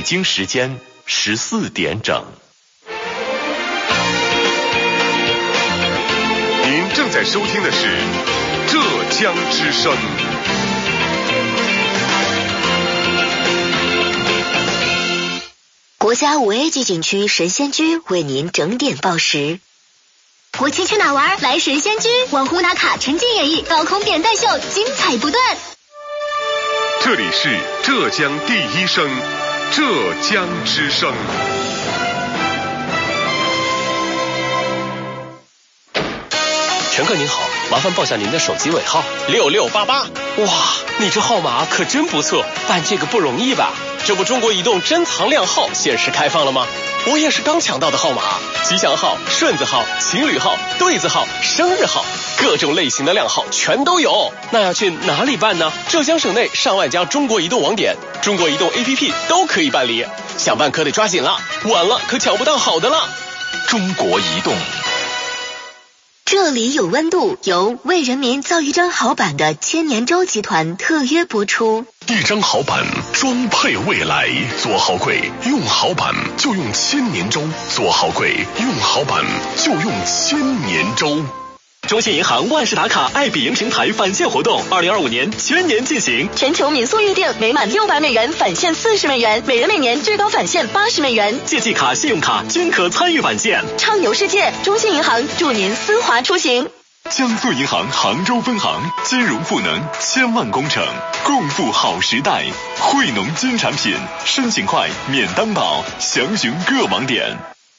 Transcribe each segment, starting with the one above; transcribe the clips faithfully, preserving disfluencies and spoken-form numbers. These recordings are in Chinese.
京时间十四点整。 您正在收听的是浙江之声。 国家五 A 级景区神仙居为您整点报时。 国庆去哪玩？来神仙居，网红打卡，沉浸演绎，高空扁担秀，精彩不断。 这里是浙江第一声，浙江之声。 乘客您好，麻烦报下您的手机尾号六六八八。哇，你这号码可真不错，办这个不容易吧？这不中国移动珍藏靓号限时开放了吗？我也是刚抢到的号码，吉祥号、顺子号、情侣号、对子号、生日号，各种类型的靓号全都有。那要去哪里办呢？浙江省内上万家中国移动网点、中国移动 A P P 都可以办理，想办可得抓紧了，晚了可抢不到好的了。 中国移动。 这里有温度，由为人民造一张好板的千年舟集团特约播出。 一张好板，装配未来。做好柜，用好板就用千年舟；做好柜，用好板就用千年舟。 中信银行万事达卡爱彼迎平台返现活动，二零二五年全年进行， 全球民宿预订每满六百美元返现四十美元，每人每年最高返现八十美元， 借记卡、信用卡均可参与返现。 畅游世界，中信银行祝您丝滑出行。 江苏银行杭州分行金融赋能千万工程，共赴好时代，惠农金产品，申请快免担保，详询各网点。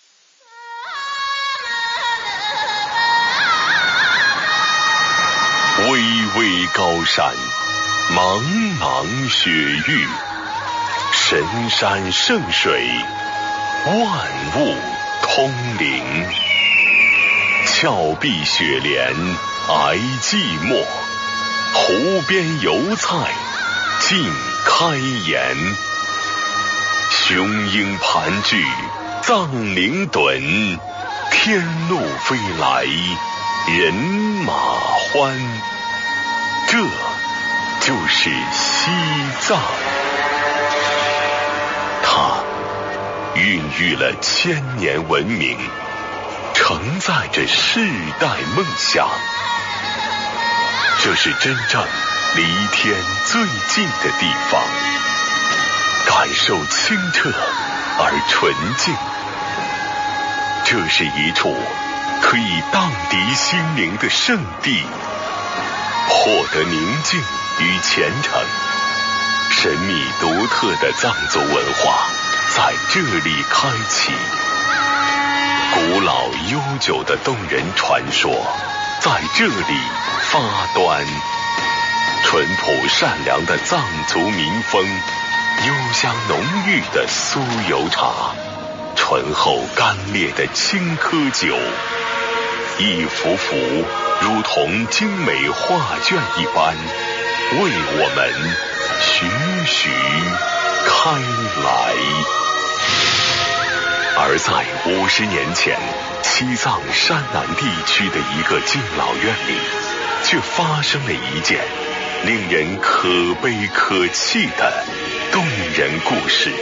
巍巍高山，茫茫雪域，神山圣水，万物通灵。峭壁雪莲挨寂寞，湖边油菜尽开颜。雄鹰盘踞藏灵趸，天路飞来人马欢。这就是西藏，它孕育了千年文明，承载着世代梦想。这是真正离天最近的地方，感受清澈而纯净。这是一处可以荡涤心灵的圣地，获得宁静与虔诚。神秘独特的藏族文化在这里开启，古老悠久的动人传说在这里发端。淳朴善良的藏族民风，幽香浓郁的酥油茶，醇厚干烈的青稞酒，一幅幅如同精美画卷一般，为我们徐徐开来。而在五十年前，西藏山南地区的一个敬老院里，却发生了一件令人可悲可泣的动人故事。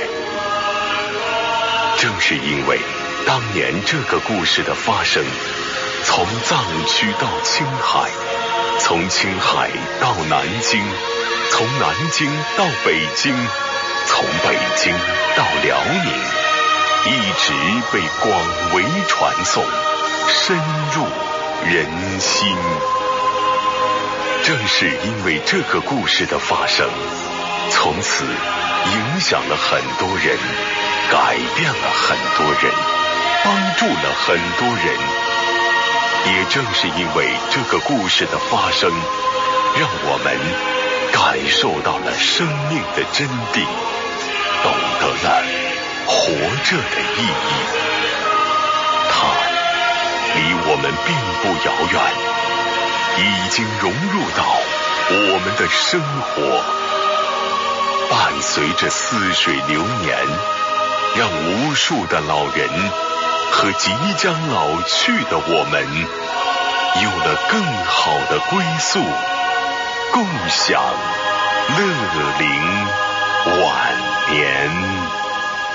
正是因为当年这个故事的发生，从藏区到青海，从青海到南京，从南京到北京，从北京到辽宁，一直被广为传颂，深入人心。正是因为这个故事的发生，从此影响了很多人，改变了很多人，帮助了很多人。也正是因为这个故事的发生，让我们感受到了生命的真谛，懂得了活着的意义。它离我们并不遥远，已经融入到我们的生活，伴随着似水流年，让无数的老人和即将老去的我们有了更好的归宿，共享乐龄晚年。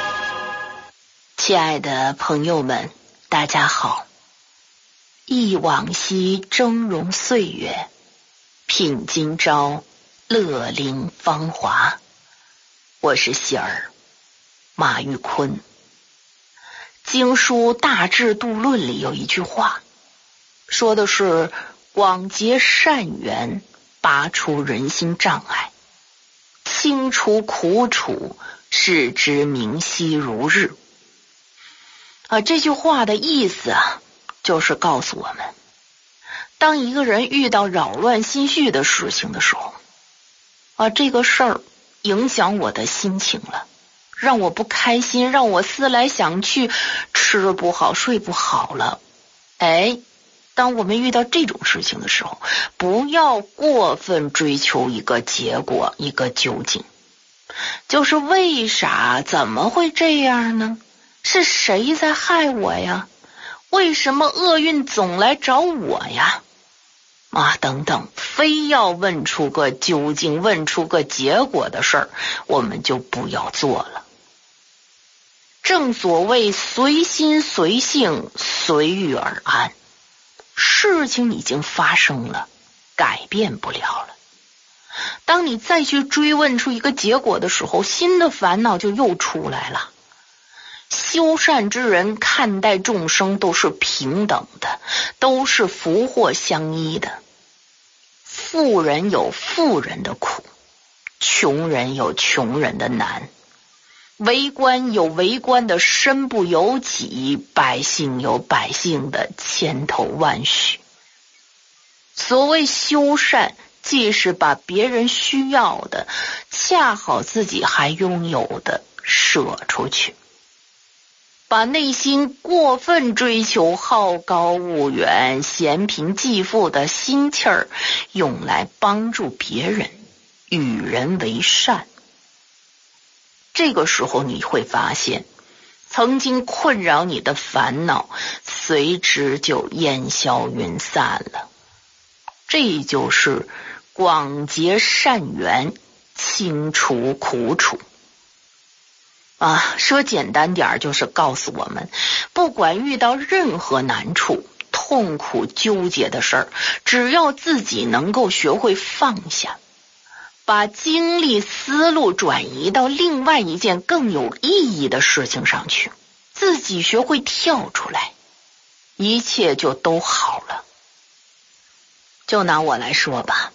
亲爱的朋友们，大家好。忆往昔峥嵘岁月，品今朝乐龄芳华。我是喜儿，马玉坤。经书《大智度论》里有一句话，说的是广结善缘，拔除人心障碍，清除苦楚，使之明晰如日。啊，这句话的意思啊，就是告诉我们，当一个人遇到扰乱心绪的事情的时候，啊，这个事儿影响我的心情了，让我不开心，让我思来想去，吃不好睡不好了。哎，当我们遇到这种事情的时候，不要过分追求一个结果，一个究竟。就是为啥？怎么会这样呢？是谁在害我呀？为什么厄运总来找我呀？啊，等等，非要问出个究竟，问出个结果的事儿，我们就不要做了。正所谓随心随性，随遇而安。事情已经发生了，改变不了了。当你再去追问出一个结果的时候，新的烦恼就又出来了。修善之人看待众生都是平等的，都是福祸相依的。富人有富人的苦，穷人有穷人的难，为官有为官的身不由己，百姓有百姓的千头万绪。所谓修善，既是把别人需要的，恰好自己还拥有的舍出去，把内心过分追求好高骛远、嫌贫济富的心气儿用来帮助别人，与人为善。这个时候你会发现，曾经困扰你的烦恼随之就烟消云散了。这就是广结善缘，清除苦楚。啊，说简单点就是告诉我们，不管遇到任何难处、痛苦、纠结的事儿，只要自己能够学会放下，把精力思路转移到另外一件更有意义的事情上去，自己学会跳出来，一切就都好了。就拿我来说吧，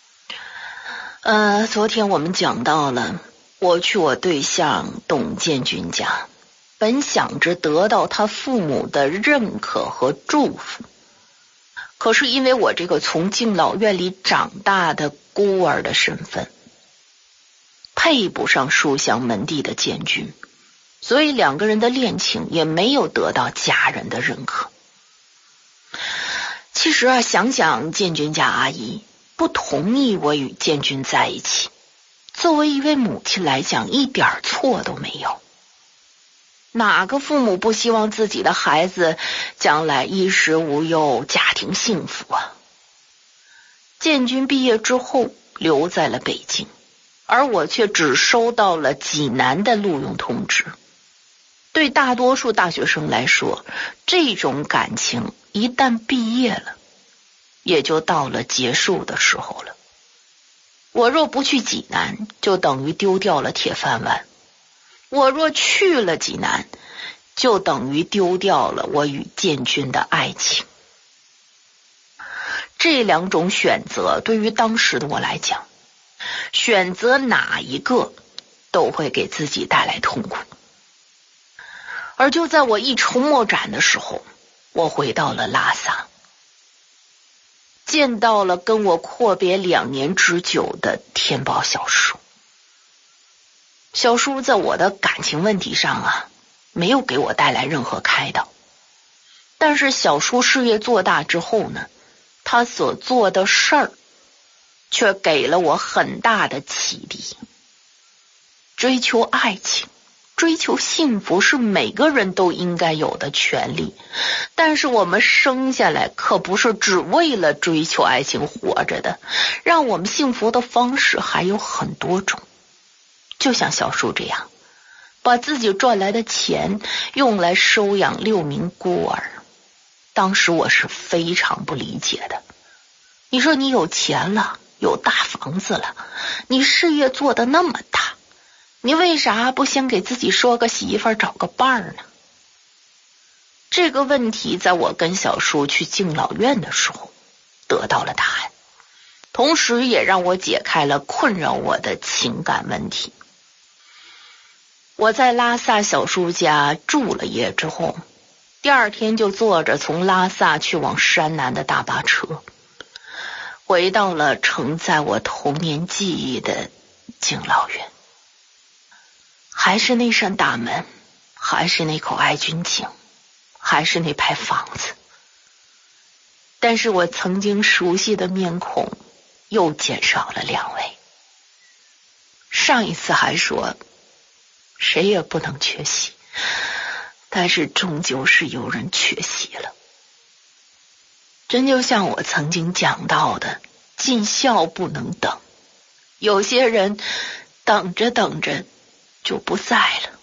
呃，昨天我们讲到了我去我对象董建军家，本想着得到他父母的认可和祝福，可是因为我这个从敬老院里长大的孤儿的身份，配不上书香门第的建军，所以两个人的恋情也没有得到家人的认可。其实啊，想想建军家阿姨不同意我与建军在一起，作为一位母亲来讲，一点错都没有。哪个父母不希望自己的孩子将来衣食无忧，家庭幸福啊？建军毕业之后留在了北京，而我却只收到了济南的录用通知。对大多数大学生来说，这种感情一旦毕业了，也就到了结束的时候了。我若不去济南，就等于丢掉了铁饭碗；我若去了济南，就等于丢掉了我与建军的爱情。这两种选择对于当时的我来讲，选择哪一个都会给自己带来痛苦。而就在我一筹莫展的时候，我回到了拉萨，见到了跟我阔别两年之久的天宝小叔。小叔在我的感情问题上啊，没有给我带来任何开导，但是小叔事业做大之后呢，他所做的事儿却给了我很大的启迪。追求爱情，追求幸福是每个人都应该有的权利，但是我们生下来可不是只为了追求爱情活着的，让我们幸福的方式还有很多种。就像小叔这样， 把自己赚来的钱用来收养六名孤儿。当时我是非常不理解的。你说你有钱了，有大房子了，你事业做得那么大，你为啥不先给自己说个媳妇儿，找个伴儿呢？这个问题在我跟小叔去敬老院的时候得到了答案，同时也让我解开了困扰我的情感问题。我在拉萨小叔家住了夜之后，第二天就坐着从拉萨去往山南的大巴车，回到了承载我童年记忆的敬老院。还是那扇大门，还是那口爱军井，还是那排房子，但是我曾经熟悉的面孔又减少了两位。上一次还说谁也不能缺席，但是终究是有人缺席了。真就像我曾经讲到的，尽孝不能等，有些人等着等着就不在了。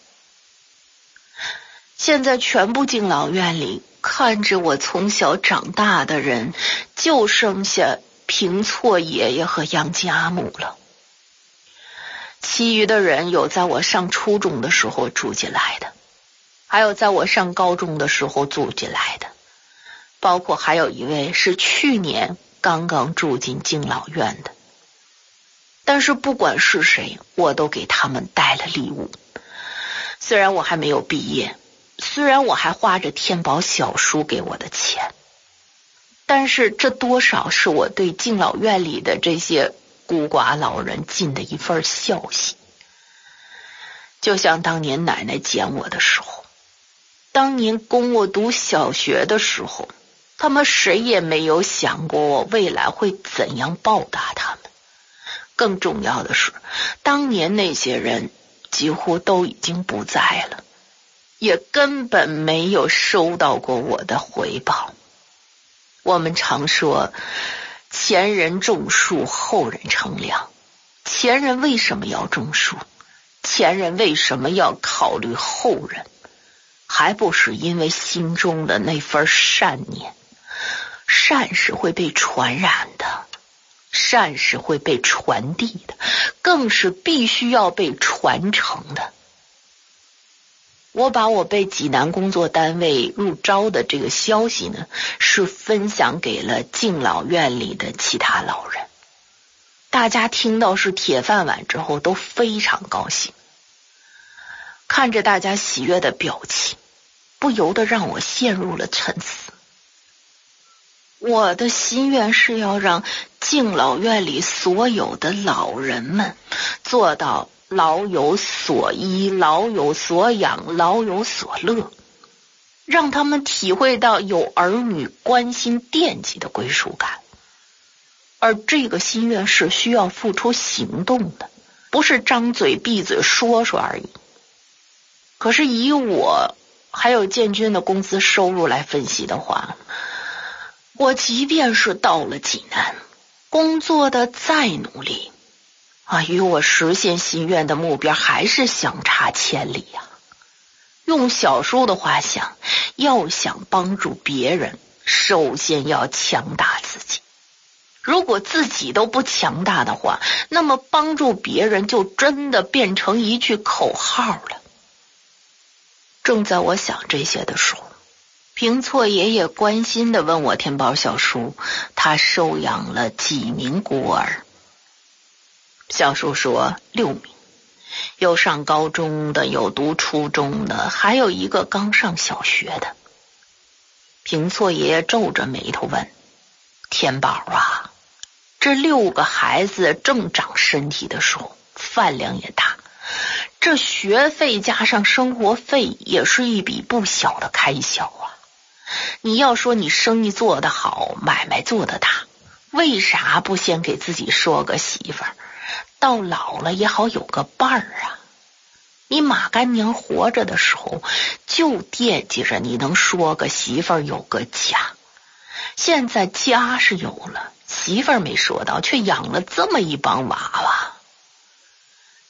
现在全部敬老院里，看着我从小长大的人，就剩下平措爷爷和杨家母了。其余的人有在我上初中的时候住进来的，还有在我上高中的时候住进来的，包括还有一位是去年刚刚住进敬老院的。但是不管是谁，我都给他们带了礼物。虽然我还没有毕业，虽然我还花着天宝小叔给我的钱，但是这多少是我对敬老院里的这些孤寡老人尽的一份孝心。就像当年奶奶捡我的时候，当年供我读小学的时候，他们谁也没有想过我未来会怎样报答他们。更重要的是，当年那些人几乎都已经不在了，也根本没有收到过我的回报。我们常说前人种树，后人乘凉。前人为什么要种树？前人为什么要考虑后人？还不是因为心中的那份善念。善是会被传染的，善是会被传递的，更是必须要被传承的。我把我被济南工作单位入招的这个消息呢，是分享给了敬老院里的其他老人。大家听到是铁饭碗之后都非常高兴，看着大家喜悦的表情，不由得让我陷入了沉思。我的心愿是要让敬老院里所有的老人们做到老有所依，老有所养，老有所乐，让他们体会到有儿女关心惦记的归属感。而这个心愿是需要付出行动的，不是张嘴闭嘴说说而已。可是以我还有建军的工资收入来分析的话，我即便是到了济南，工作的再努力啊，与我实现心愿的目标还是相差千里啊。用小叔的话想，要想帮助别人，首先要强大自己。如果自己都不强大的话，那么帮助别人就真的变成一句口号了。正在我想这些的时候，平措爷爷关心地问我天宝小叔，他收养了几名孤儿？小叔说六名，有上高中的，有读初中的，还有一个刚上小学的。平措爷爷皱着眉头问，天宝啊，这六个孩子正长身体的时候，饭量也大，这学费加上生活费也是一笔不小的开销啊。你要说你生意做得好，买卖做得大，为啥不先给自己说个媳妇儿，到老了也好有个伴儿啊？你马干娘活着的时候就惦记着你能说个媳妇儿，有个家。现在家是有了，媳妇儿没说到，却养了这么一帮娃娃。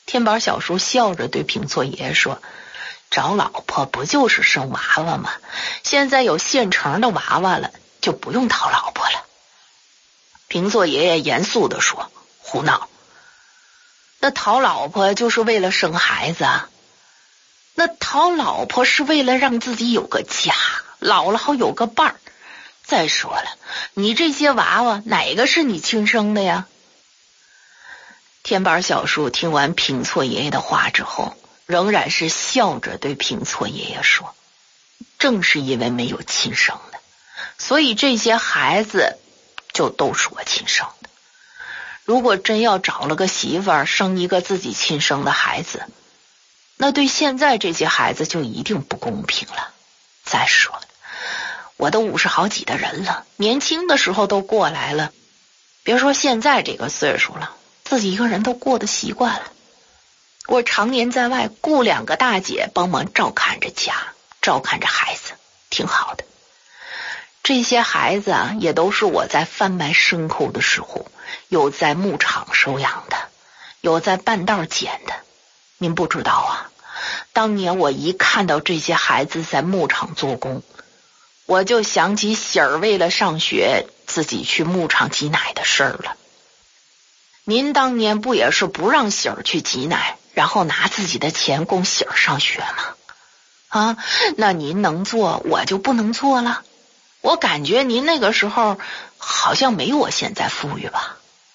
天宝小叔笑着对平错爷爷说，找老婆不就是生娃娃吗？现在有现成的娃娃了，就不用讨老婆了。平错爷爷严肃地说，胡闹，那讨老婆就是为了生孩子啊，那讨老婆是为了让自己有个家，老了好有个伴儿。再说了，你这些娃娃哪个是你亲生的呀？天宝小叔听完平错爷爷的话之后，仍然是笑着对平错爷爷说，正是因为没有亲生的，所以这些孩子就都是我亲生的。如果真要找了个媳妇儿，生一个自己亲生的孩子，那对现在这些孩子就一定不公平了。再说了，我都五十好几的人了，年轻的时候都过来了，别说现在这个岁数了，自己一个人都过得习惯了。我常年在外雇两个大姐帮忙照看着家，照看着孩子，挺好的。这些孩子啊，也都是我在贩卖牲口的时候，有在牧场收养的，有在半道捡的。您不知道啊，当年我一看到这些孩子在牧场做工，我就想起喜儿为了上学自己去牧场挤奶的事儿了。您当年不也是不让喜儿去挤奶，然后拿自己的钱供喜儿上学吗？啊，那您能做，我就不能做了？我感觉您那个时候好像没我现在富裕吧。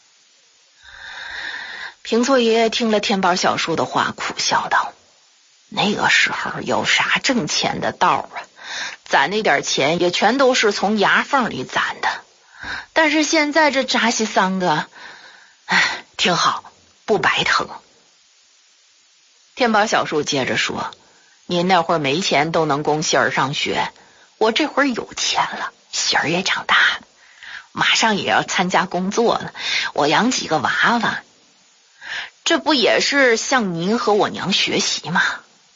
平错爷爷听了天宝小叔的话，苦笑道，那个时候有啥挣钱的道啊？攒那点钱也全都是从牙缝里攒的。但是现在这扎西三个，哎，挺好，不白疼。天宝小叔接着说，您那会儿没钱都能供喜儿上学，我这会儿有钱了，喜儿也长大了，马上也要参加工作了，我养几个娃娃，这不也是向您和我娘学习吗？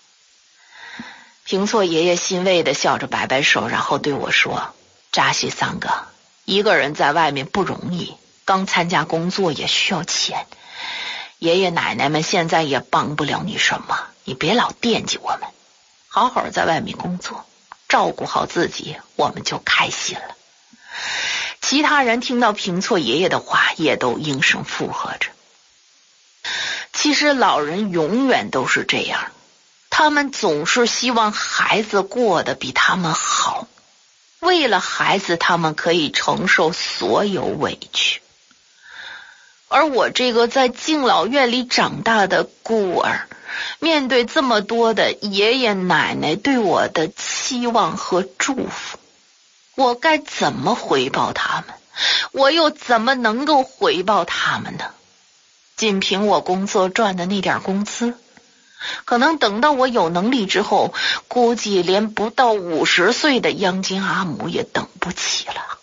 平错爷爷欣慰地笑着摆摆手，然后对我说，扎西三个，一个人在外面不容易，刚参加工作也需要钱，爷爷奶奶们现在也帮不了你什么，你别老惦记我们，好好在外面工作，照顾好自己，我们就开心了。其他人听到平错爷爷的话，也都应声附和着。其实老人永远都是这样，他们总是希望孩子过得比他们好，为了孩子他们可以承受所有委屈。而我这个在敬老院里长大的孤儿，面对这么多的爷爷奶奶对我的期望和祝福，我该怎么回报他们？我又怎么能够回报他们呢？仅凭我工作赚的那点工资，可能等到我有能力之后，估计连不到五十岁的央金阿母也等不起了。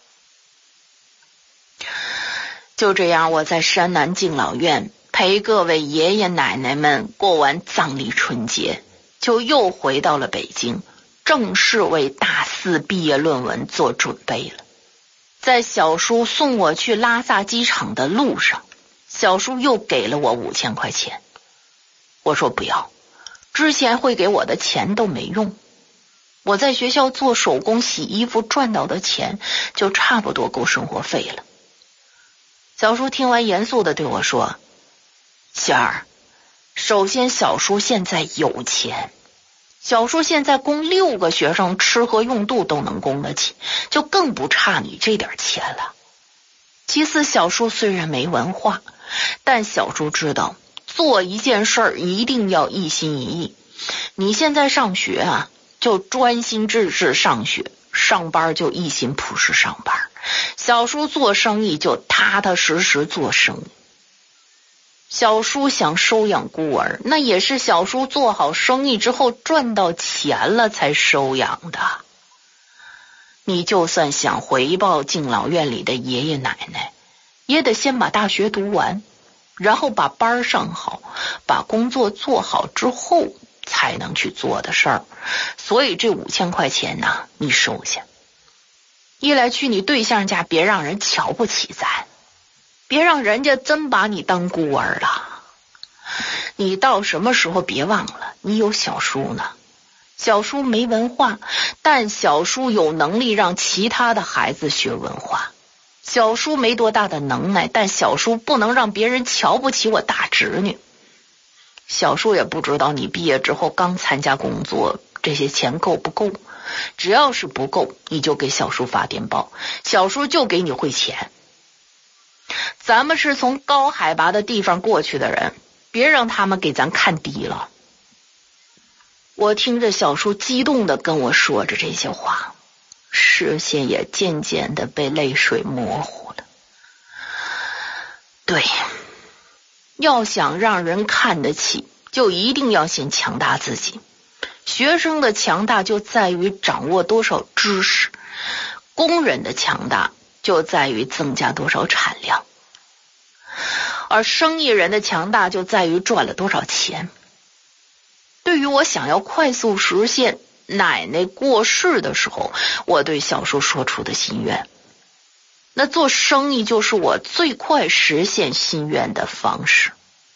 就这样，我在山南敬老院陪各位爷爷奶奶们过完藏历春节，就又回到了北京，正式为大四毕业论文做准备了。在小叔送我去拉萨机场的路上，小叔又给了我五千块钱。我说不要，之前会给我的钱都没用，我在学校做手工洗衣服赚到的钱就差不多够生活费了。小叔听完严肃地对我说，喜儿，首先小叔现在有钱，小叔现在供六个学生吃喝用度都能供得起，就更不差你这点钱了。其次，小叔虽然没文化，但小叔知道做一件事儿一定要一心一意。你现在上学啊，就专心致志上学，上班就一心朴实上班。小叔做生意就踏踏实实做生意。小叔想收养孤儿，那也是小叔做好生意之后赚到钱了才收养的。你就算想回报敬老院里的爷爷奶奶，也得先把大学读完，然后把班上好，把工作做好之后才能去做的事儿。所以这五千块钱呢，你收下。一来去你对象家，别让人瞧不起咱，别让人家真把你当孤儿了。 你到什么时候别忘了，你有小叔呢。小叔没文化，但小叔有能力让其他的孩子学文化。小叔没多大的能耐，但小叔不能让别人瞧不起我大侄女。小叔也不知道你毕业之后刚参加工作，这些钱够不够，只要是不够，你就给小叔发电报，小叔就给你汇钱。咱们是从高海拔的地方过去的人，别让他们给咱看低了。我听着小叔激动地跟我说着这些话，视线也渐渐地被泪水模糊了。对，要想让人看得起，就一定要先强大自己。学生的强大就在于掌握多少知识，工人的强大就在于增加多少产量，而生意人的强大就在于赚了多少钱。对于我想要快速实现奶奶过世的时候，我对小叔说出的心愿，那做生意就是我最快实现心愿的方式。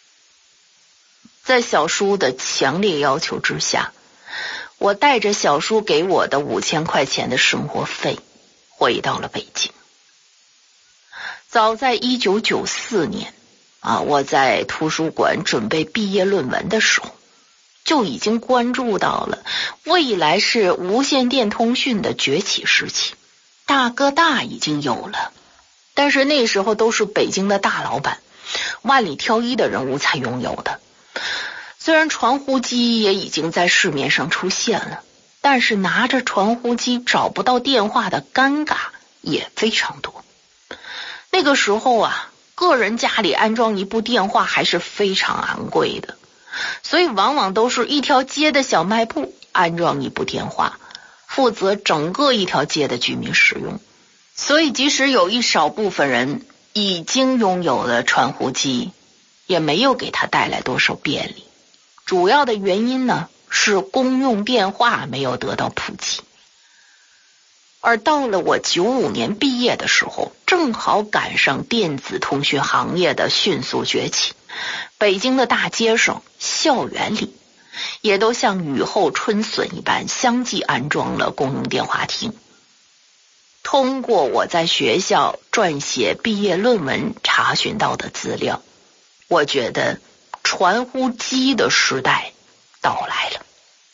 在小叔的强烈要求之下，我带着小叔给我的五千块钱的生活费回到了北京。早在一九九四年啊，我在图书馆准备毕业论文的时候，就已经关注到了未来是无线电通讯的崛起时期。大哥大已经有了，但是那时候都是北京的大老板，万里挑一的人物才拥有的。虽然传呼机也已经在市面上出现了，但是拿着传呼机找不到电话的尴尬也非常多。那个时候啊，个人家里安装一部电话还是非常昂贵的，所以往往都是一条街的小卖部安装一部电话，负责整个一条街的居民使用。所以即使有一少部分人已经拥有了传呼机，也没有给他带来多少便利。主要的原因呢，是公用电话没有得到普及。而到了我九五年毕业的时候，正好赶上电子通讯行业的迅速崛起，北京的大街上、校园里也都像雨后春笋一般相继安装了公用电话亭。通过我在学校撰写毕业论文查询到的资料，我觉得传呼机的时代到来了。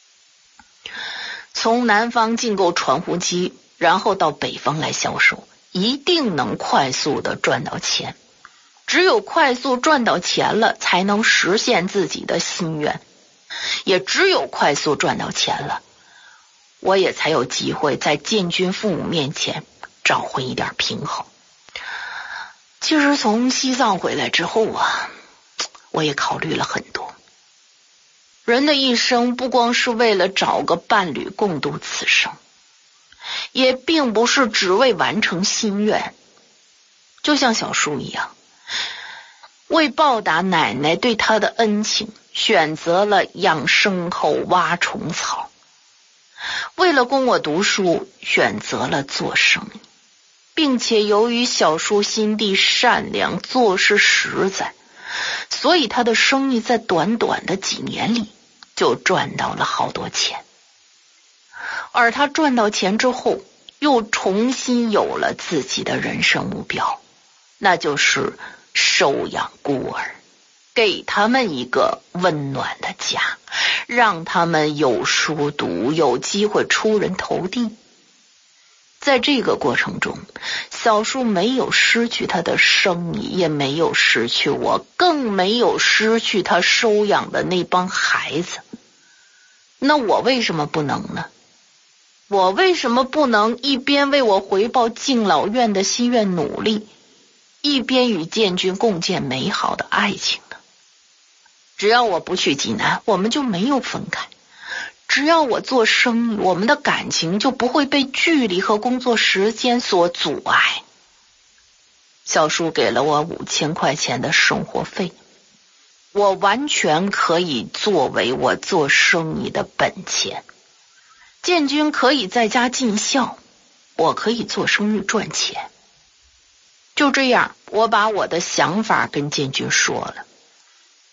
从南方进购传呼机，然后到北方来销售，一定能快速的赚到钱。只有快速赚到钱了，才能实现自己的心愿。也只有快速赚到钱了，我也才有机会在建军父母面前找回一点平衡。其实从西藏回来之后啊，我也考虑了很多。人的一生不光是为了找个伴侣共度此生，也并不是只为完成心愿。就像小叔一样，为报答奶奶对他的恩情，选择了养牲口、挖虫草；为了供我读书，选择了做生意，并且由于小叔心地善良，做事实在，所以他的生意在短短的几年里就赚到了好多钱。而他赚到钱之后，又重新有了自己的人生目标，那就是收养孤儿，给他们一个温暖的家，让他们有书读，有机会出人头地。在这个过程中，小叔没有失去他的生意，也没有失去我，更没有失去他收养的那帮孩子。那我为什么不能呢？我为什么不能一边为我回报敬老院的心愿努力，一边与建军共建美好的爱情呢？只要我不去济南，我们就没有分开。只要我做生意，我们的感情就不会被距离和工作时间所阻碍。小叔给了我五千块钱的生活费，我完全可以作为我做生意的本钱。建军可以在家尽孝，我可以做生意赚钱。就这样，我把我的想法跟建军说了。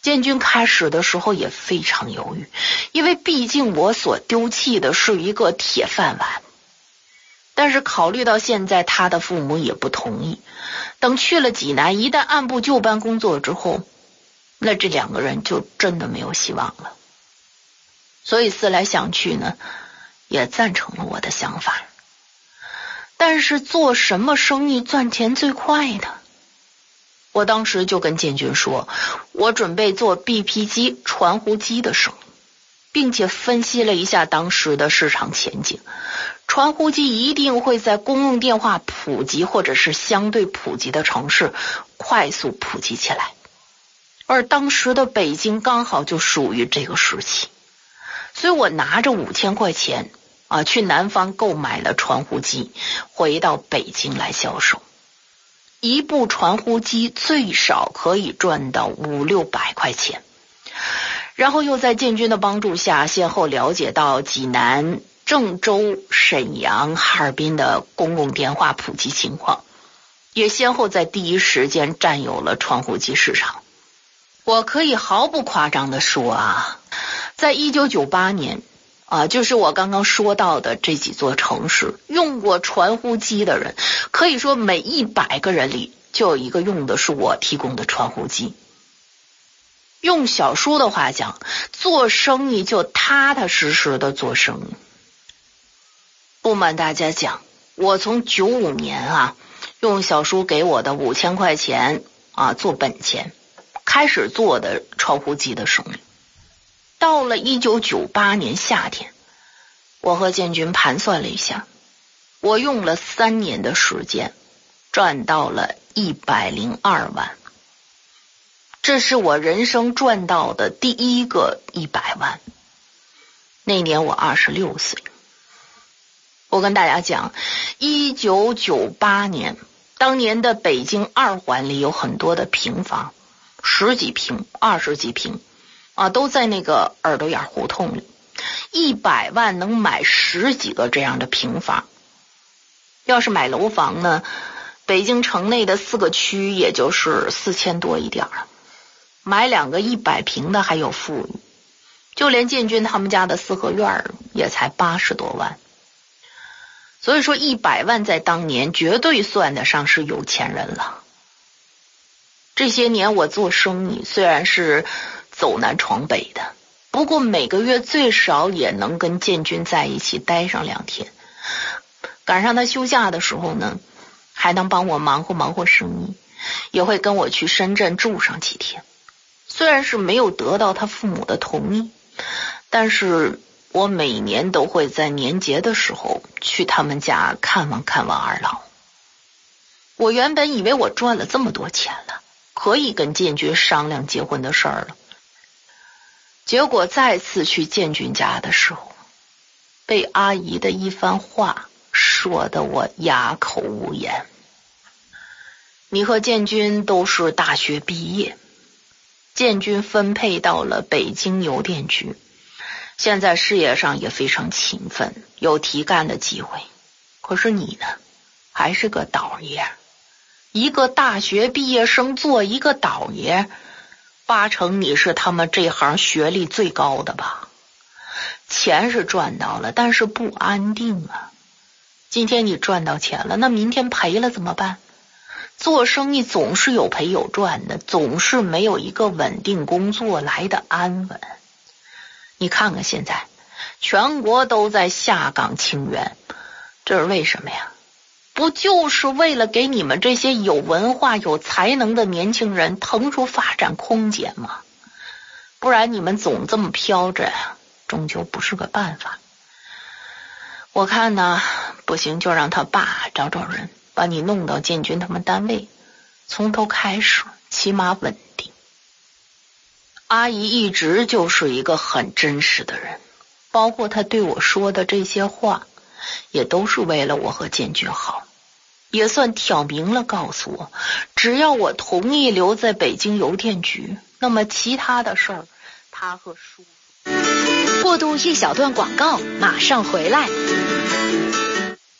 建军开始的时候也非常犹豫，因为毕竟我所丢弃的是一个铁饭碗。但是考虑到现在他的父母也不同意，等去了济南，一旦按部就班工作之后，那这两个人就真的没有希望了。所以思来想去呢，也赞成了我的想法。但是做什么生意赚钱最快呢？我当时就跟建军说，我准备做 B P 机传呼机的生意，并且分析了一下当时的市场前景。传呼机一定会在公用电话普及或者是相对普及的城市快速普及起来，而当时的北京刚好就属于这个时期。所以我拿着五千块钱啊，去南方购买了传呼机，回到北京来销售。一部传呼机最少可以赚到五六百块钱。然后又在建军的帮助下，先后了解到济南、郑州、沈阳、哈尔滨的公共电话普及情况，也先后在第一时间占有了传呼机市场。我可以毫不夸张地说啊，在一九九八年啊，就是我刚刚说到的这几座城市，用过传呼机的人，可以说每一百个人里就有一个用的是我提供的传呼机。用小叔的话讲，做生意就踏踏实实的做生意。不瞒大家讲，我从九五年啊，用小叔给我的五千块钱啊做本钱，开始做的传呼机的生意。到了一九九八年夏天，我和建军盘算了一下，我用了三年的时间，赚到了一百零二万。这是我人生赚到的第一个一百万。那年我二十六岁。我跟大家讲，一九九八年，当年的北京二环里有很多的平房，十几平、二十几平啊，都在那个耳朵眼胡同里。一百万能买十几个这样的平房。要是买楼房呢，北京城内的四个区也就是四千多一点儿。买两个一百平的还有富裕，就连建军他们家的四合院也才八十多万。所以说一百万在当年绝对算得上是有钱人了。这些年我做生意虽然是走南闯北的，不过每个月最少也能跟建军在一起待上两天。赶上他休假的时候呢，还能帮我忙活忙活生意，也会跟我去深圳住上几天。虽然是没有得到他父母的同意，但是我每年都会在年节的时候去他们家看望看望二老。我原本以为我赚了这么多钱了，可以跟建军商量结婚的事儿了。结果再次去建军家的时候，被阿姨的一番话说得我哑口无言。你和建军都是大学毕业，建军分配到了北京邮电局，现在事业上也非常勤奋，有提干的机会。可是你呢，还是个倒爷。一个大学毕业生做一个倒爷，八成你是他们这行学历最高的吧？钱是赚到了，但是不安定啊。今天你赚到钱了，那明天赔了怎么办？做生意总是有赔有赚的，总是没有一个稳定工作来的安稳。你看看现在全国都在下岗清源，这是为什么呀？不就是为了给你们这些有文化有才能的年轻人腾出发展空间吗？不然你们总这么飘着呀，终究不是个办法。我看呢，不行就让他爸找找人把你弄到建军他们单位，从头开始，起码稳定。阿姨一直就是一个很真实的人，包括她对我说的这些话，也都是为了我和建军好，也算挑明了告诉我，只要我同意留在北京邮电局，那么其他的事儿，他和叔叔。 过渡一小段广告，马上回来。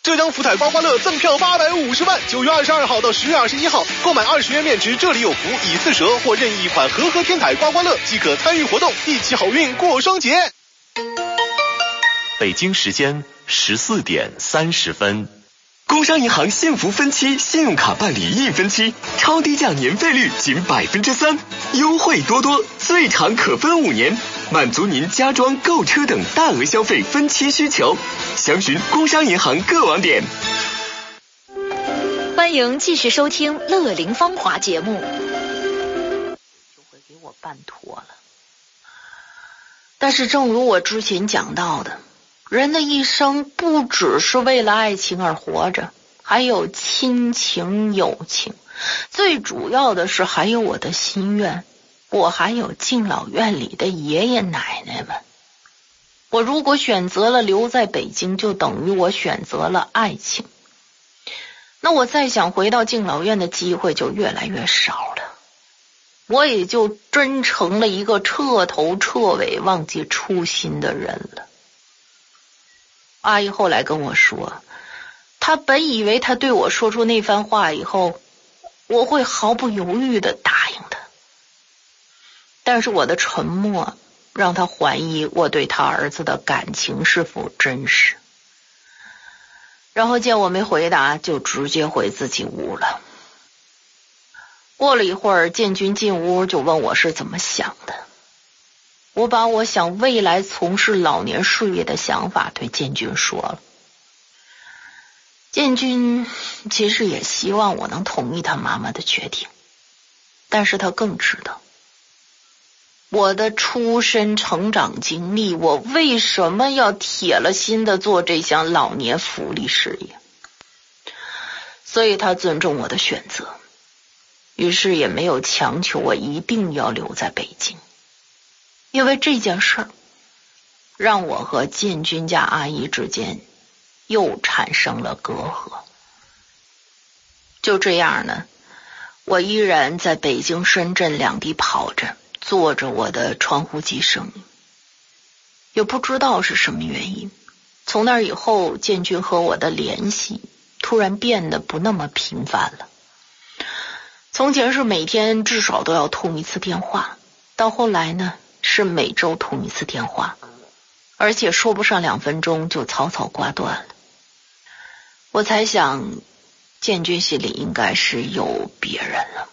浙江福彩刮刮乐赠票八百五十万，九月二十二号到十月二十一号，购买二十元面值这里有福以四蛇或任意一款和和天台刮刮乐即可参与活动，一起好运过双节。 北京时间十四点三十分。 工商银行幸福分期信用卡办理一分期，超低降年费率仅百分之三，优惠多多，最长可分五年，满足您家装、购车等大额消费分期需求。详询工商银行各网点。 欢迎继续收听《乐龄芳华》节目。 就会给我办妥了。但是正如我之前讲到的，人的一生不只是为了爱情而活着，还有亲情友情，最主要的是还有我的心愿，我还有敬老院里的爷爷奶奶们。我如果选择了留在北京，就等于我选择了爱情，那我再想回到敬老院的机会就越来越少了，我也就真成了一个彻头彻尾忘记初心的人了。阿姨后来跟我说，她本以为她对我说出那番话以后，我会毫不犹豫地答应她，但是我的沉默让她怀疑我对她儿子的感情是否真实。然后见我没回答，就直接回自己屋了。过了一会儿，建军进屋就问我是怎么想的。我把我想未来从事老年事业的想法对建军说了。建军其实也希望我能同意他妈妈的决定，但是他更知道我的出身成长经历，我为什么要铁了心的做这项老年福利事业，所以他尊重我的选择，于是也没有强求我一定要留在北京。因为这件事儿让我和建军家阿姨之间又产生了隔阂。就这样呢，我依然在北京、深圳两地跑着，做着我的传呼机生意。也不知道是什么原因，从那以后建军和我的联系突然变得不那么频繁了。从前是每天至少都要通一次电话，到后来呢是每周通一次电话，而且说不上两分钟就草草挂断了。我才想，建军心里应该是有别人了。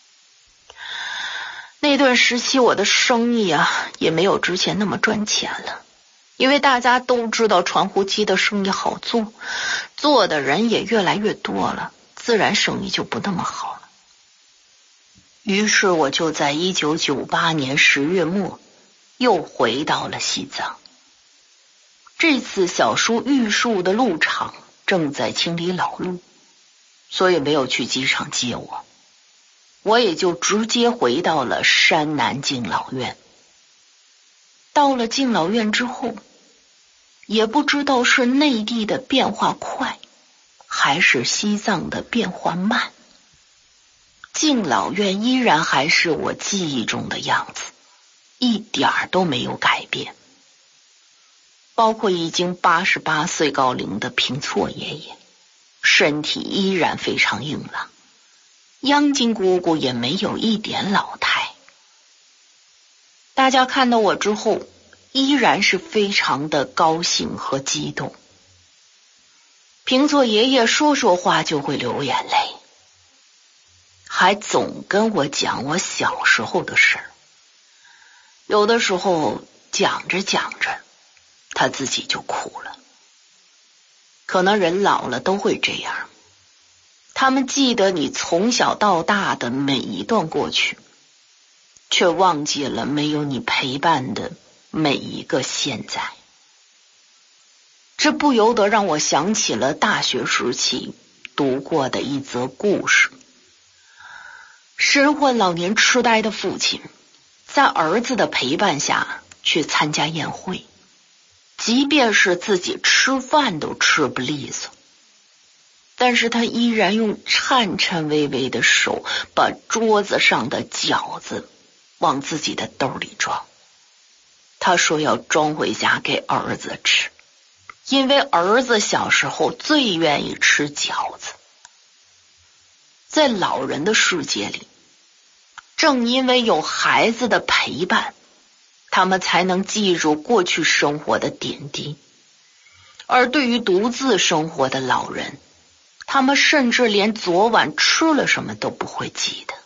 那段时期我的生意啊，也没有之前那么赚钱了，因为大家都知道传呼机的生意好做，做的人也越来越多了，自然生意就不那么好了。于是我就在一九九八年十月末又回到了西藏。这次小叔玉树的路场正在清理老路，所以没有去机场接我，我也就直接回到了山南敬老院。到了敬老院之后，也不知道是内地的变化快，还是西藏的变化慢，敬老院依然还是我记忆中的样子，一点儿都没有改变。包括已经八十八岁高龄的平措爷爷，身体依然非常硬朗，央金姑姑也没有一点老态。大家看到我之后，依然是非常的高兴和激动。平措爷爷说说话就会流眼泪，还总跟我讲我小时候的事儿。有的时候讲着讲着，他自己就哭了。可能人老了都会这样，他们记得你从小到大的每一段过去，却忘记了没有你陪伴的每一个现在。这不由得让我想起了大学时期读过的一则故事。身患老年痴呆的父亲在儿子的陪伴下去参加宴会，即便是自己吃饭都吃不利索，但是他依然用颤颤巍巍的手把桌子上的饺子往自己的兜里装。他说要装回家给儿子吃， 因为儿子小时候最愿意吃饺子。在老人的世界里，正因为有孩子的陪伴，他们才能记住过去生活的点滴。而对于独自生活的老人，他们甚至连昨晚吃了什么都不会记得。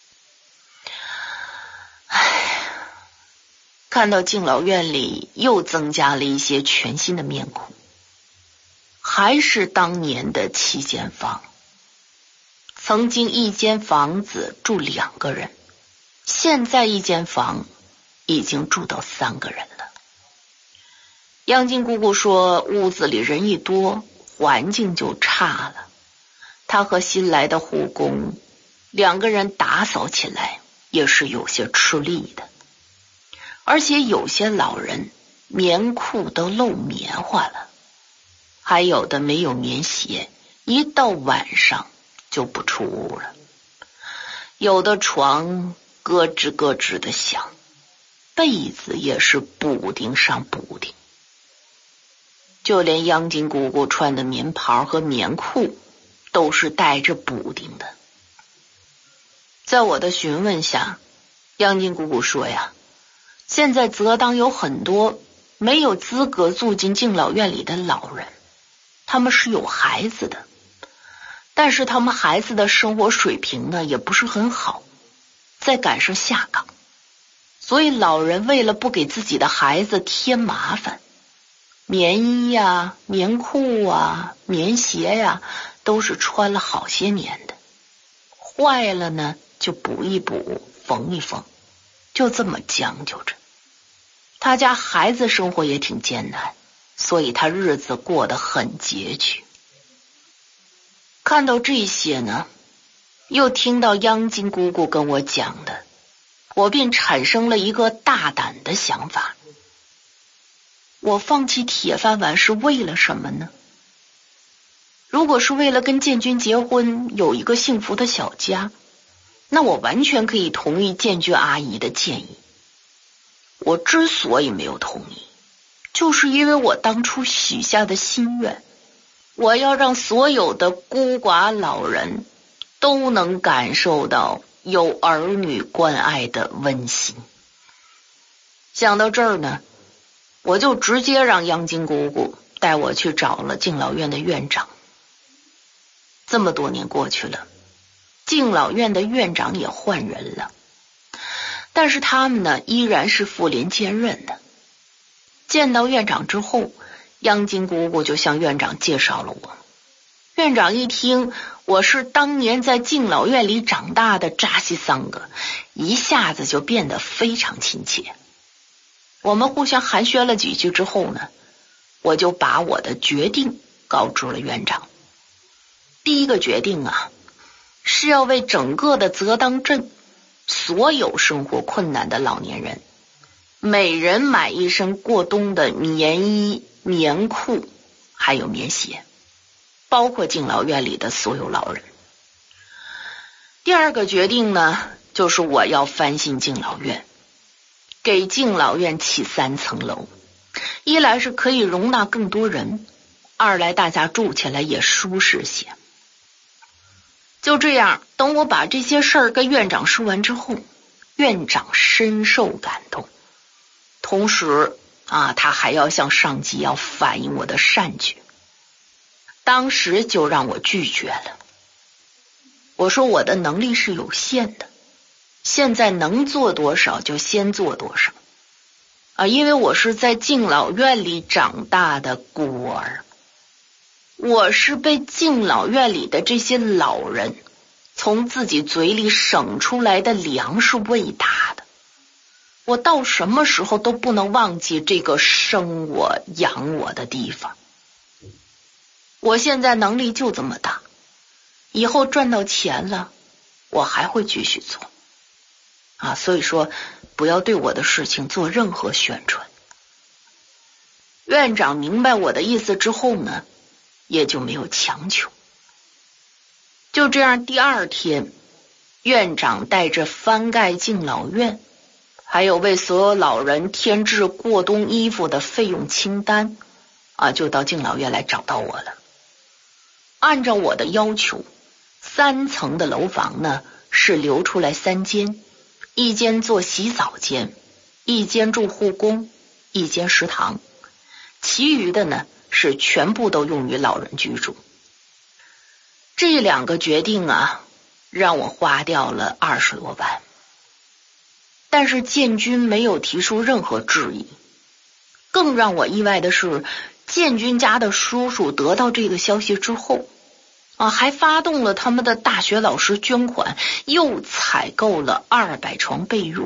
唉，看到敬老院里又增加了一些全新的面孔，还是当年的七间房。曾经一间房子住两个人，现在一间房已经住到三个人了。央金姑姑说，屋子里人一多，环境就差了。她和新来的护工两个人打扫起来也是有些吃力的，而且有些老人棉裤都漏棉花了，还有的没有棉鞋，一到晚上就不出屋了。有的床咯吱咯吱的响，被子也是补丁上补丁。就连央金姑姑穿的棉袍和棉裤都是带着补丁的。在我的询问下，央金姑姑说呀，现在泽当有很多没有资格住进敬老院里的老人，他们是有孩子的，但是他们孩子的生活水平呢也不是很好，在赶上下岗，所以老人为了不给自己的孩子添麻烦，棉衣呀、棉裤啊、棉鞋呀都是穿了好些年的，坏了呢就补一补缝一缝，就这么将就着。他家孩子生活也挺艰难，所以他日子过得很拮据。看到这些呢，又听到央金姑姑跟我讲的，我便产生了一个大胆的想法。我放弃铁饭碗是为了什么呢？如果是为了跟建军结婚，有一个幸福的小家，那我完全可以同意建军阿姨的建议。我之所以没有同意，就是因为我当初许下的心愿，我要让所有的孤寡老人都能感受到有儿女关爱的温馨。想到这儿呢，我就直接让央金姑姑带我去找了敬老院的院长。这么多年过去了，敬老院的院长也换人了，但是他们呢依然是妇联兼任的。见到院长之后，央金姑姑就向院长介绍了我。院长一听我是当年在敬老院里长大的扎西桑格，一下子就变得非常亲切。我们互相寒暄了几句之后呢，我就把我的决定告知了院长。第一个决定啊，是要为整个的泽当镇所有生活困难的老年人，每人买一身过冬的棉衣、棉裤还有棉鞋，包括敬老院里的所有老人。第二个决定呢，就是我要翻新敬老院，给敬老院起三层楼，一来是可以容纳更多人，二来大家住起来也舒适些。就这样，等我把这些事儿跟院长说完之后，院长深受感动，同时啊，他还要向上级要反映我的善举。当时就让我拒绝了，我说我的能力是有限的，现在能做多少就先做多少啊，因为我是在敬老院里长大的孤儿，我是被敬老院里的这些老人从自己嘴里省出来的粮食喂大的，我到什么时候都不能忘记这个生我养我的地方。我现在能力就这么大，以后赚到钱了我还会继续做啊，所以说不要对我的事情做任何宣传。院长明白我的意思之后呢，也就没有强求。就这样，第二天，院长带着翻盖敬老院，还有为所有老人添置过冬衣服的费用清单， 啊，就到敬老院来找到我了。按照我的要求，三层的楼房呢是留出来三间，一间做洗澡间，一间住护工，一间食堂，其余的呢是全部都用于老人居住。这两个决定啊，让我花掉了二十多万。但是建军没有提出任何质疑。更让我意外的是，建军家的叔叔得到这个消息之后啊，还发动了他们的大学老师捐款，又采购了二百床被褥。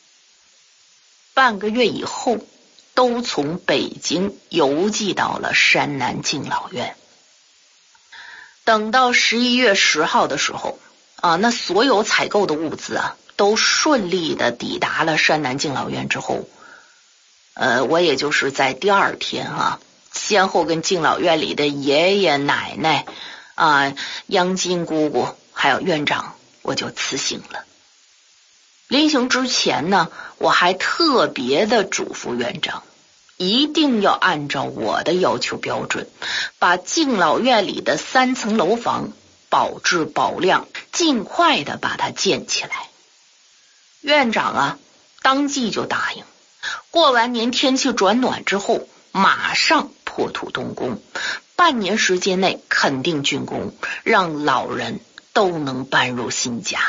半个月以后，都从北京邮寄到了山南敬老院。等到十一月十号的时候啊，那所有采购的物资啊，都顺利的抵达了山南敬老院之后，呃，我也就是在第二天啊，先后跟敬老院里的爷爷奶奶啊、央金姑姑还有院长，我就辞行了。临行之前呢，我还特别的嘱咐院长，一定要按照我的要求标准，把敬老院里的三层楼房保质保量，尽快的把它建起来。院长啊，当即就答应。过完年天气转暖之后，马上破土动工，半年时间内肯定竣工，让老人都能搬入新家。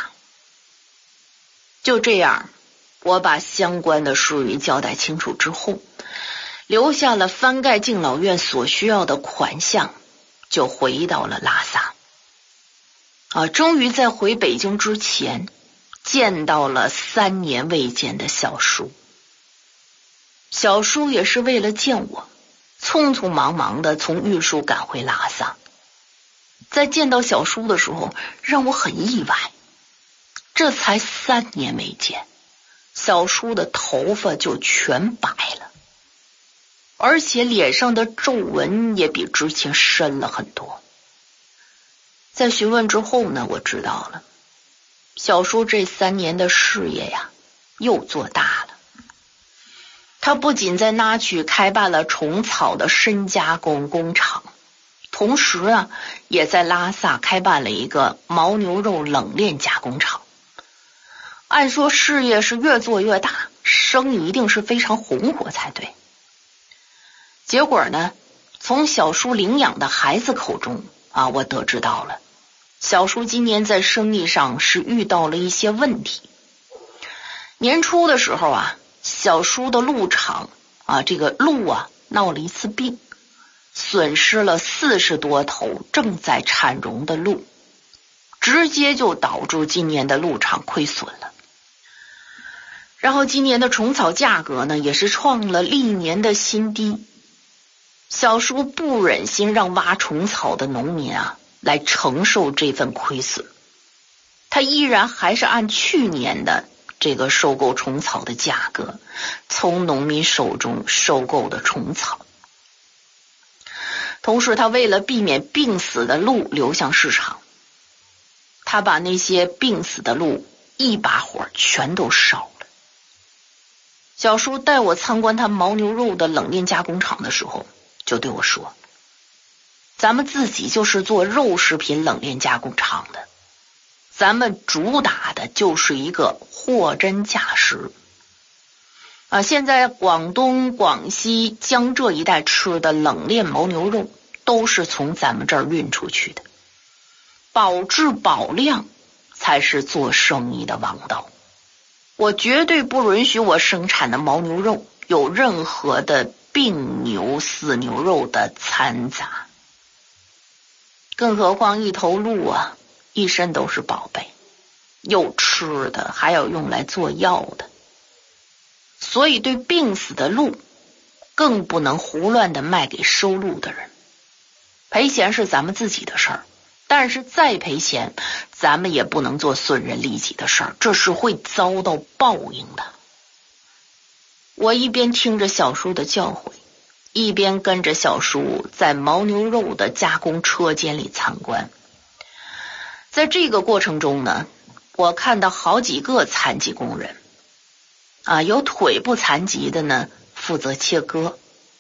就这样，我把相关的事宜交代清楚之后，留下了翻盖敬老院所需要的款项，就回到了拉萨。啊，终于在回北京之前，见到了三年未见的小叔。小叔也是为了见我，匆匆忙忙的从玉树赶回拉萨。在见到小叔的时候，让我很意外，这才三年没见，小叔的头发就全白了，而且脸上的皱纹也比之前深了很多。在询问之后呢，我知道了，小叔这三年的事业呀，又做大了。他不仅在那曲开办了虫草的深加工工厂，同时啊，也在拉萨开办了一个牦牛肉冷链加工厂。按说事业是越做越大，生意一定是非常红火才对。结果呢，从小叔领养的孩子口中啊，我得知到了，小叔今年在生意上是遇到了一些问题。年初的时候啊，小叔的鹿场啊，这个鹿啊闹了一次病，损失了四十多头正在产绒的鹿，直接就导致今年的鹿场亏损了。然后今年的虫草价格呢，也是创了历年的新低。小叔不忍心让挖虫草的农民啊来承受这份亏损，他依然还是按去年的这个收购虫草的价格，从农民手中收购的虫草。同时，他为了避免病死的鹿流向市场，他把那些病死的鹿一把火全都烧了。小叔带我参观他牦牛肉的冷链加工厂的时候，就对我说，咱们自己就是做肉食品冷链加工厂的，咱们主打的就是一个货真价实啊！现在广东、广西、江浙一带吃的冷链牦牛肉都是从咱们这儿运出去的，保质保量才是做生意的王道。我绝对不允许我生产的牦牛肉有任何的病牛、死牛肉的掺杂。更何况一头鹿啊，一身都是宝贝，有吃的，还有用来做药的。所以对病死的鹿，更不能胡乱的卖给收鹿的人。赔钱是咱们自己的事儿，但是再赔钱，咱们也不能做损人利己的事儿，这是会遭到报应的。我一边听着小叔的教诲，一边跟着小叔在牦牛肉的加工车间里参观。在这个过程中呢，我看到好几个残疾工人啊，有腿部残疾的呢负责切割，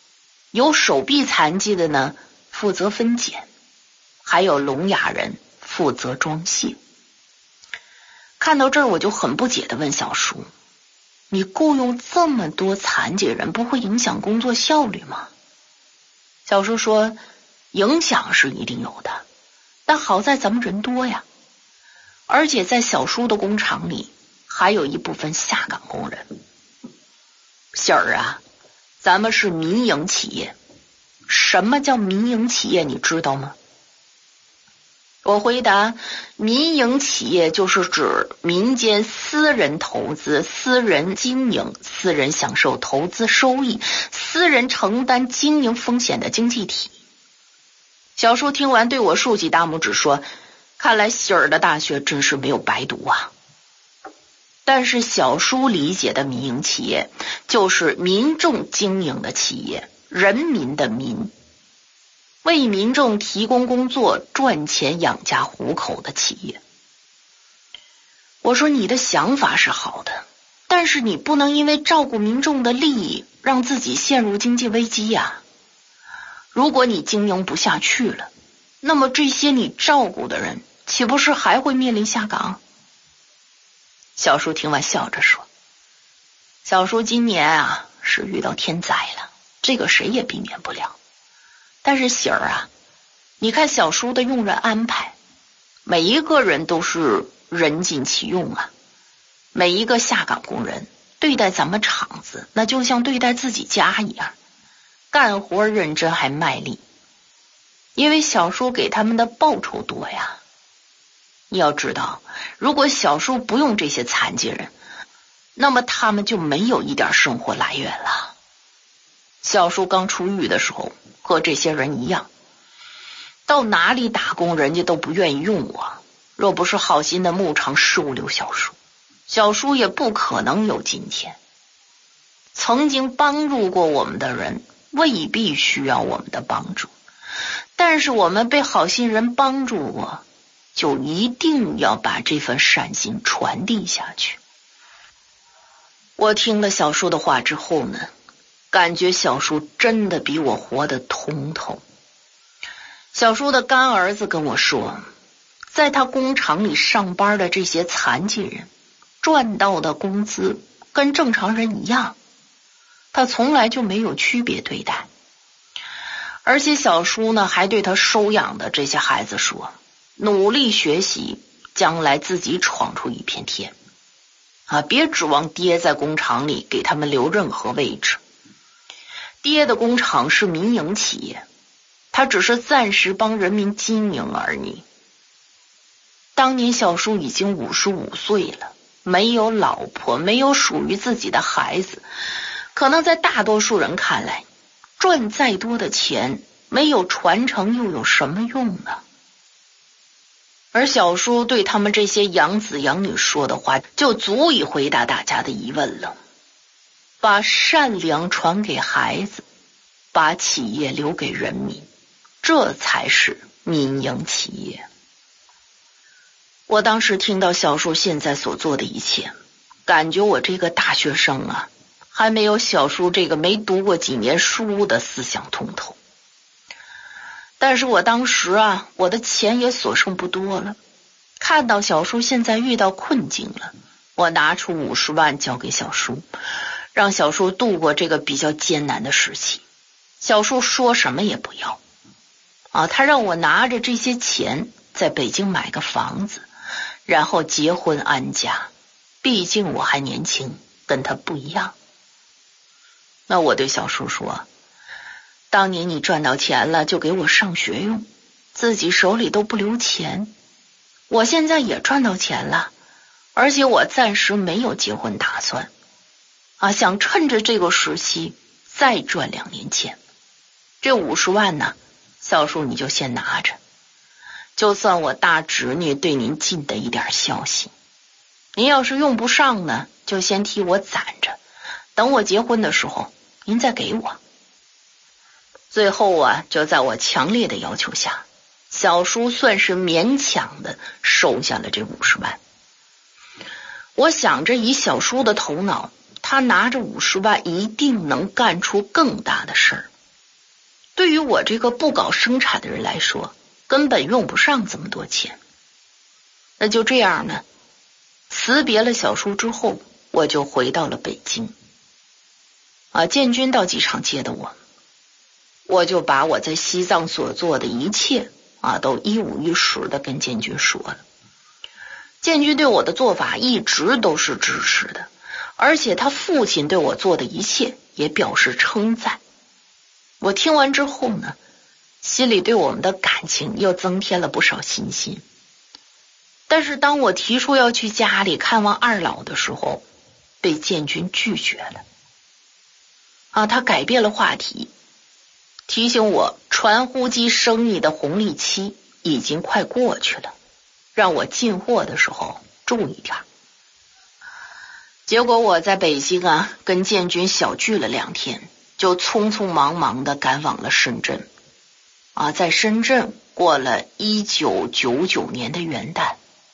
有手臂残疾的呢，负责分拣，还有聋哑人负责装卸。看到这儿，我就很不解地问小叔，你雇佣这么多残疾人，不会影响工作效率吗？小叔说，影响是一定有的，但好在咱们人多呀，而且在小叔的工厂里还有一部分下岗工人。喜儿啊，咱们是民营企业。什么叫民营企业，你知道吗？我回答，民营企业就是指民间私人投资、私人经营、私人享受投资收益、私人承担经营风险的经济体。小叔听完对我竖起大拇指说，看来喜儿的大学真是没有白读啊。但是小叔理解的民营企业就是民众经营的企业，人民的民，为民众提供工作赚钱养家糊口的企业。我说你的想法是好的，但是你不能因为照顾民众的利益让自己陷入经济危机呀。如果你经营不下去了，那么这些你照顾的人岂不是还会面临下岗？小叔听完笑着说，小叔今年啊是遇到天灾了，这个谁也避免不了。但是喜儿啊，你看小叔的用人安排，每一个人都是人尽其用啊。每一个下岗工人对待咱们厂子，那就像对待自己家一样，干活认真还卖力。因为小叔给他们的报酬多呀。你要知道，如果小叔不用这些残疾人，那么他们就没有一点生活来源了。小叔刚出狱的时候和这些人一样，到哪里打工人家都不愿意用我，若不是好心的牧场收留小叔，小叔也不可能有今天。曾经帮助过我们的人未必需要我们的帮助，但是我们被好心人帮助过，就一定要把这份善心传递下去。我听了小叔的话之后呢，感觉小叔真的比我活得通透。小叔的干儿子跟我说，在他工厂里上班的这些残疾人赚到的工资跟正常人一样，他从来就没有区别对待。而且小叔呢还对他收养的这些孩子说，努力学习，将来自己闯出一片天啊！别指望爹在工厂里给他们留任何位置。爹的工厂是民营企业，他只是暂时帮人民经营而已。当年小叔已经五十五岁了，没有老婆，没有属于自己的孩子。可能在大多数人看来，赚再多的钱，没有传承又有什么用呢？而小叔对他们这些养子养女说的话，就足以回答大家的疑问了。把善良传给孩子，把企业留给人民，这才是民营企业。我当时听到小叔现在所做的一切，感觉我这个大学生啊，还没有小叔这个没读过几年书的思想通透。但是我当时啊，我的钱也所剩不多了。看到小叔现在遇到困境了，我拿出五十万交给小叔，让小叔度过这个比较艰难的时期。小叔说什么也不要啊，他让我拿着这些钱在北京买个房子，然后结婚安家。毕竟我还年轻，跟他不一样。那我对小叔说，当年你赚到钱了就给我上学用，自己手里都不留钱。我现在也赚到钱了，而且我暂时没有结婚打算啊，想趁着这个时期再赚两年钱。这五十万呢，小叔你就先拿着，就算我大侄女对您尽的一点孝心。您要是用不上呢，就先替我攒着，等我结婚的时候您再给我。最后啊，就在我强烈的要求下，小叔算是勉强的收下了这五十万。我想着以小叔的头脑，他拿着五十万一定能干出更大的事儿。 对于我这个不搞生产的人来说，根本用不上这么多钱。那就这样呢，辞别了小叔之后，我就回到了北京。啊，建军到机场接的我，我就把我在西藏所做的一切啊，都一五一十的跟建军说了。建军对我的做法一直都是支持的，而且他父亲对我做的一切也表示称赞。我听完之后呢，心里对我们的感情又增添了不少信心。但是当我提出要去家里看望二老的时候，被建军拒绝了。啊，他改变了话题，提醒我传呼机生意的红利期已经快过去了，让我进货的时候注意点。结果我在北京啊跟建军小聚了两天，就匆匆忙忙的赶往了深圳。啊，在深圳过了一九九九年的元旦。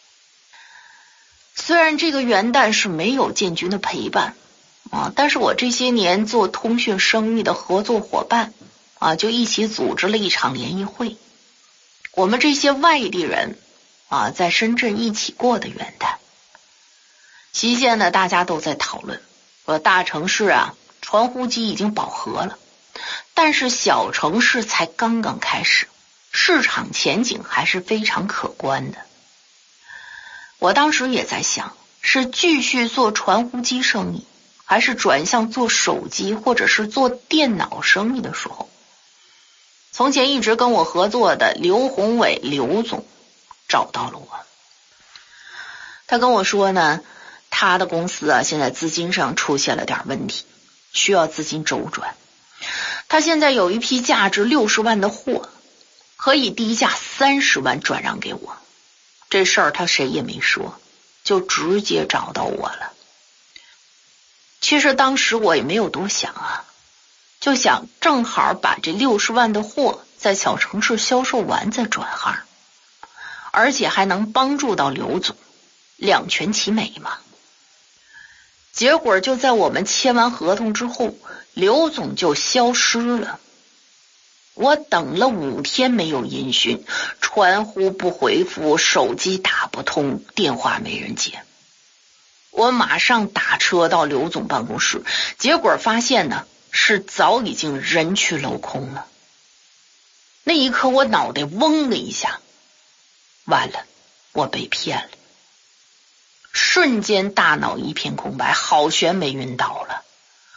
虽然这个元旦是没有建军的陪伴啊，但是我这些年做通讯生意的合作伙伴啊，就一起组织了一场联谊会。我们这些外地人啊，在深圳一起过的元旦。期间呢，大家都在讨论，说大城市啊，传呼机已经饱和了，但是小城市才刚刚开始，市场前景还是非常可观的。我当时也在想，是继续做传呼机生意，还是转向做手机或者是做电脑生意的时候，从前一直跟我合作的刘宏伟刘总找到了我。他跟我说呢，他的公司啊现在资金上出现了点问题，需要资金周转。他现在有一批价值六十万的货，可以低价三十万转让给我。这事儿他谁也没说，就直接找到我了。其实当时我也没有多想啊，就想正好把这六十万的货在小城市销售完再转行，而且还能帮助到刘总，两全其美嘛。结果就在我们签完合同之后，刘总就消失了。我等了五天没有音讯，传呼不回复，手机打不通，电话没人接。我马上打车到刘总办公室，结果发现呢，是早已经人去楼空了。那一刻我脑袋嗡的一下，完了，我被骗了。瞬间大脑一片空白，好悬没晕倒了。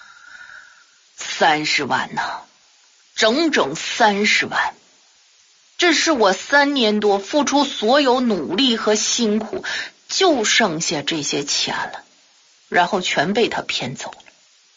三十万呢，整整三十万，这是我三年多付出所有努力和辛苦，就剩下这些钱了，然后全被他骗走了。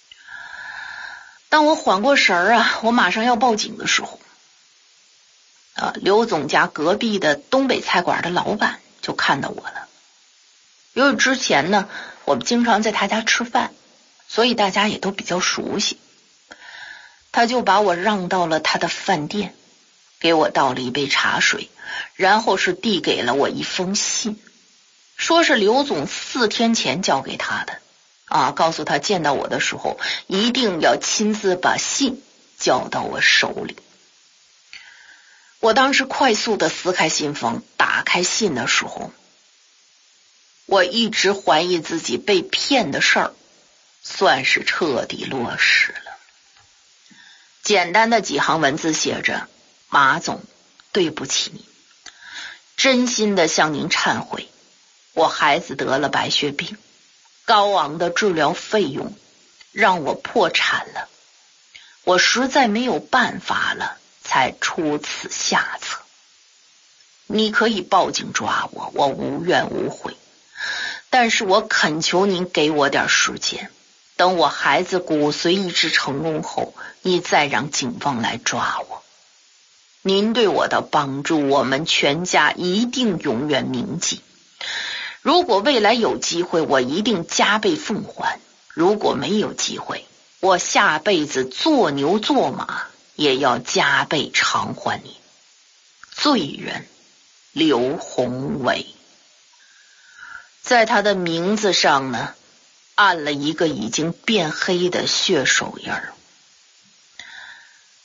当我缓过神儿啊，我马上要报警的时候，啊，刘总家隔壁的东北菜馆的老板就看到我了。由于之前呢，我们经常在他家吃饭，所以大家也都比较熟悉。他就把我让到了他的饭店，给我倒了一杯茶水，然后是递给了我一封信，说是刘总四天前交给他的啊，告诉他见到我的时候一定要亲自把信交到我手里。我当时快速的撕开信封，打开信的时候，我一直怀疑自己被骗的事儿算是彻底落实了。简单的几行文字写着：马总，对不起你，真心的向您忏悔，我孩子得了白血病，高昂的治疗费用让我破产了，我实在没有办法了，才出此下策。你可以报警抓我，我无怨无悔，但是我恳求您给我点时间，等我孩子骨髓移植成功后，你再让警方来抓我。您对我的帮助，我们全家一定永远铭记。如果未来有机会，我一定加倍奉还；如果没有机会，我下辈子做牛做马也要加倍偿还你。罪人刘宏伟。在他的名字上呢，按了一个已经变黑的血手印儿。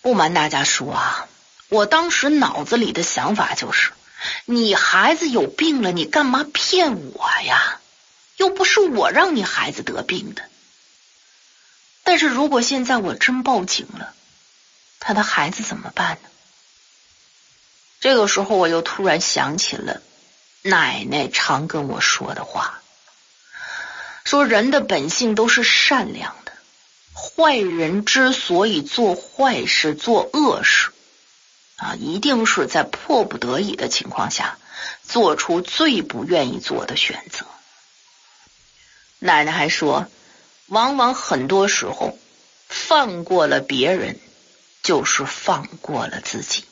不瞒大家说啊，我当时脑子里的想法就是，你孩子有病了，你干嘛骗我呀？又不是我让你孩子得病的。但是如果现在我真报警了，他的孩子怎么办呢？这个时候我又突然想起了奶奶常跟我说的话，说人的本性都是善良的，坏人之所以做坏事做恶事啊，一定是在迫不得已的情况下做出最不愿意做的选择。奶奶还说，往往很多时候放过了别人就是放过了自己。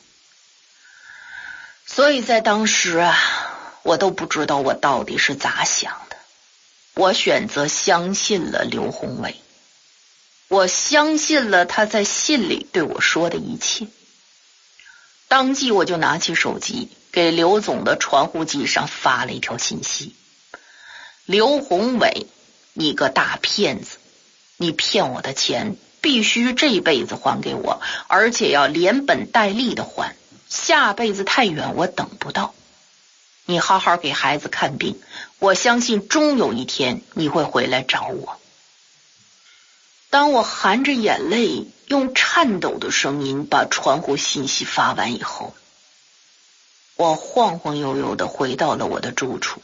所以在当时啊，我都不知道我到底是咋想的。我选择相信了刘宏伟，我相信了他在信里对我说的一切。当即我就拿起手机给刘总的传呼机上发了一条信息：刘宏伟，你个大骗子，你骗我的钱必须这辈子还给我，而且要连本带利的还，下辈子太远我等不到。你好好给孩子看病，我相信终有一天你会回来找我。当我含着眼泪用颤抖的声音把传呼信息发完以后，我晃晃悠悠地回到了我的住处。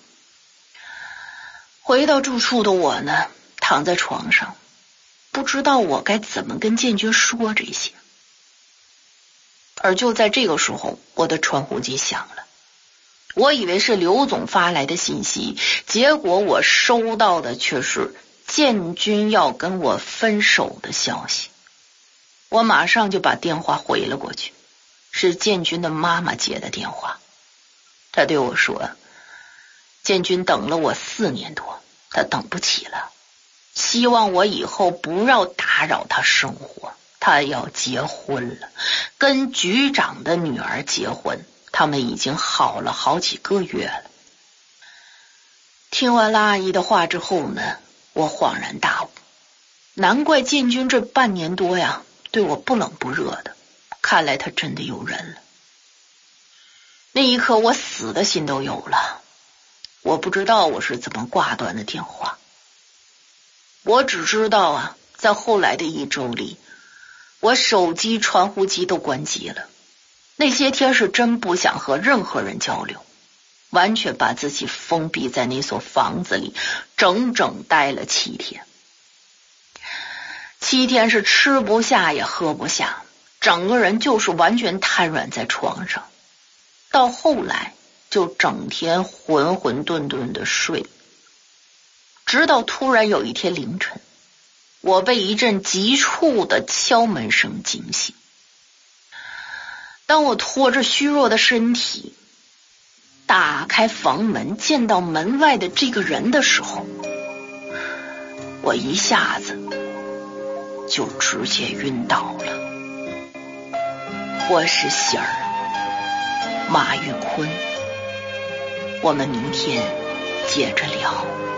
回到住处的我呢，躺在床上，不知道我该怎么跟建军说这些。而就在这个时候，我的传呼机响了。我以为是刘总发来的信息，结果我收到的却是建军要跟我分手的消息。我马上就把电话回了过去，是建军的妈妈接的电话。他对我说，建军等了我四年多，他等不起了，希望我以后不要打扰他生活。他要结婚了，跟局长的女儿结婚，他们已经好了好几个月了。听完了阿姨的话之后呢，我恍然大悟，难怪建军这半年多呀对我不冷不热的，看来他真的有人了。那一刻我死的心都有了，我不知道我是怎么挂断的电话。我只知道啊，在后来的一周里，我手机传呼机都关机了。那些天是真不想和任何人交流，完全把自己封闭在那所房子里，整整待了七天。七天是吃不下也喝不下，整个人就是完全瘫软在床上。到后来就整天浑浑沌沌的睡，直到突然有一天凌晨，我被一阵急促的敲门声惊醒。当我拖着虚弱的身体打开房门，见到门外的这个人的时候，我一下子就直接晕倒了。我是喜儿，马玉坤，我们明天接着聊。